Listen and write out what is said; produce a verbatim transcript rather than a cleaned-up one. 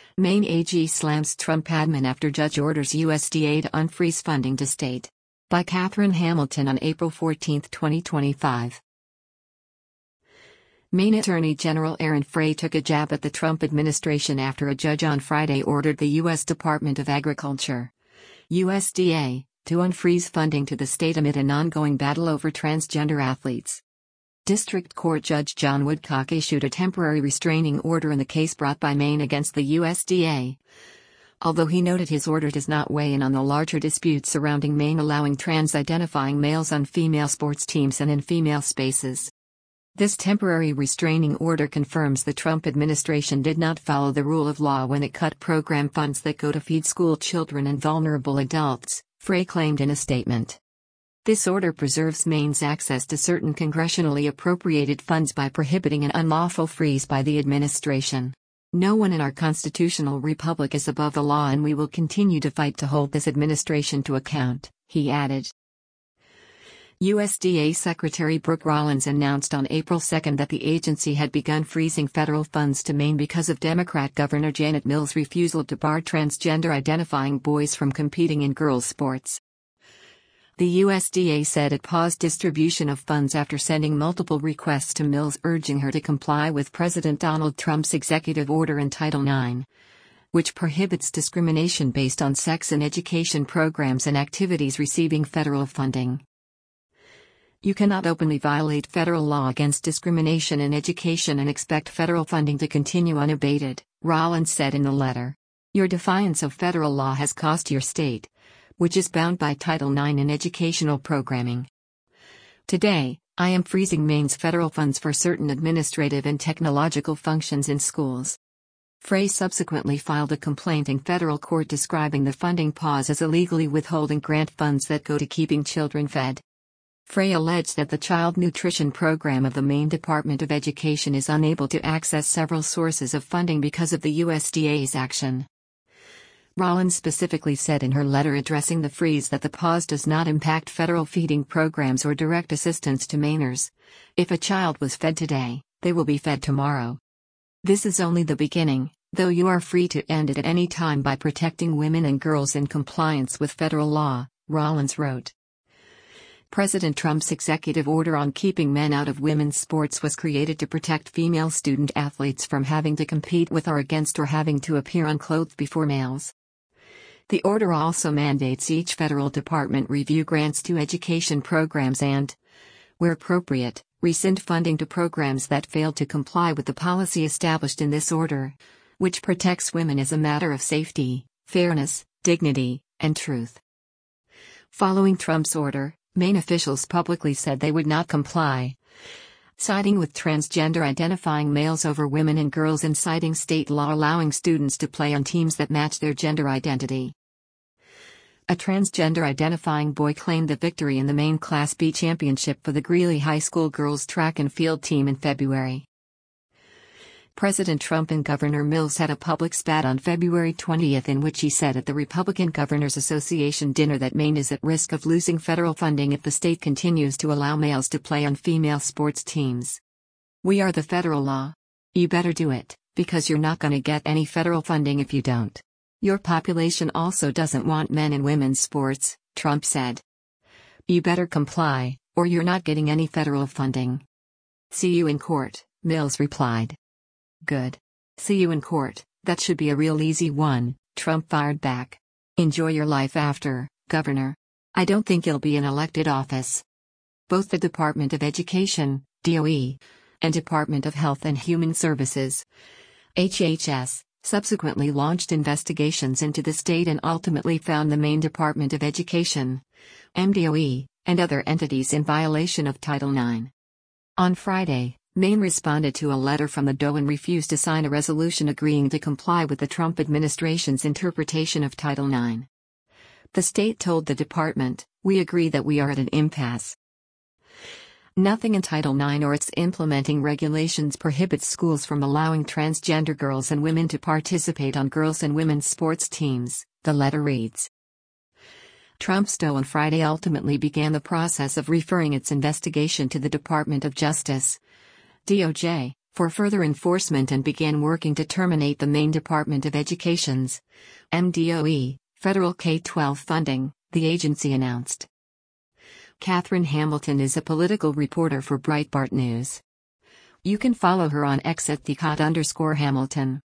Maine A G slams Trump admin after judge orders U S D A to unfreeze funding to state. By Catherine Hamilton on April fourteenth, twenty twenty-five. Maine Attorney General Aaron Frey took a jab at the Trump administration after a judge on Friday ordered the U S Department of Agriculture, U S D A, to unfreeze funding to the state amid an ongoing battle over transgender athletes. District Court Judge John Woodcock issued a temporary restraining order in the case brought by Maine against the U S D A. Although he noted his order does not weigh in on the larger disputes surrounding Maine allowing trans-identifying males on female sports teams and in female spaces. This temporary restraining order confirms the Trump administration did not follow the rule of law when it cut program funds that go to feed school children and vulnerable adults, Frey claimed in a statement. This order preserves Maine's access to certain congressionally appropriated funds by prohibiting an unlawful freeze by the administration. No one in our constitutional republic is above the law, and we will continue to fight to hold this administration to account, he added. U S D A Secretary Brooke Rollins announced on April second that the agency had begun freezing federal funds to Maine because of Democrat Governor Janet Mills' refusal to bar transgender-identifying boys from competing in girls' sports. The U S D A said it paused distribution of funds after sending multiple requests to Mills urging her to comply with President Donald Trump's executive order in Title nine, which prohibits discrimination based on sex in education programs and activities receiving federal funding. You cannot openly violate federal law against discrimination in education and expect federal funding to continue unabated, Rollins said in the letter. Your defiance of federal law has cost your state, which is bound by Title nine in educational programming. Today, I am freezing Maine's federal funds for certain administrative and technological functions in schools. Frey subsequently filed a complaint in federal court describing the funding pause as illegally withholding grant funds that go to keeping children fed. Frey alleged that the child nutrition program of the Maine Department of Education is unable to access several sources of funding because of the U S D A's action. Rollins specifically said in her letter addressing the freeze that the pause does not impact federal feeding programs or direct assistance to Mainers. If a child was fed today, they will be fed tomorrow. This is only the beginning, though you are free to end it at any time by protecting women and girls in compliance with federal law, Rollins wrote. President Trump's executive order on keeping men out of women's sports was created to protect female student athletes from having to compete with or against or having to appear unclothed before males. The order also mandates each federal department review grants to education programs and, where appropriate, rescind funding to programs that fail to comply with the policy established in this order, which protects women as a matter of safety, fairness, dignity, and truth. Following Trump's order, Maine officials publicly said they would not comply, siding with transgender-identifying males over women and girls and citing state law allowing students to play on teams that match their gender identity. A transgender-identifying boy claimed the victory in the Maine Class B championship for the Greeley High School girls track and field team in February. President Trump and Governor Mills had a public spat on February twentieth in which he said at the Republican Governors Association dinner that Maine is at risk of losing federal funding if the state continues to allow males to play on female sports teams. We are the federal law. You better do it, because you're not going to get any federal funding if you don't. Your population also doesn't want men in women's sports, Trump said. You better comply, or you're not getting any federal funding. See you in court, Mills replied. Good. See you in court, that should be a real easy one, Trump fired back. Enjoy your life after, Governor. I don't think you'll be in elected office. Both the Department of Education, D O E, and Department of Health and Human Services, H H S, subsequently launched investigations into the state and ultimately found the Maine Department of Education, M D O E, and other entities in violation of Title nine. On Friday, Maine responded to a letter from the D O E and refused to sign a resolution agreeing to comply with the Trump administration's interpretation of Title nine. The state told the department, "We agree that we are at an impasse. Nothing in Title nine or its implementing regulations prohibits schools from allowing transgender girls and women to participate on girls' and women's sports teams," the letter reads. Trump's D O E on Friday ultimately began the process of referring its investigation to the Department of Justice, D O J, for further enforcement and began working to terminate the Maine Department of Education's M D O E, federal K through twelve funding, the agency announced. Catherine Hamilton is a political reporter for Breitbart News. You can follow her on X at the Cot underscore Hamilton.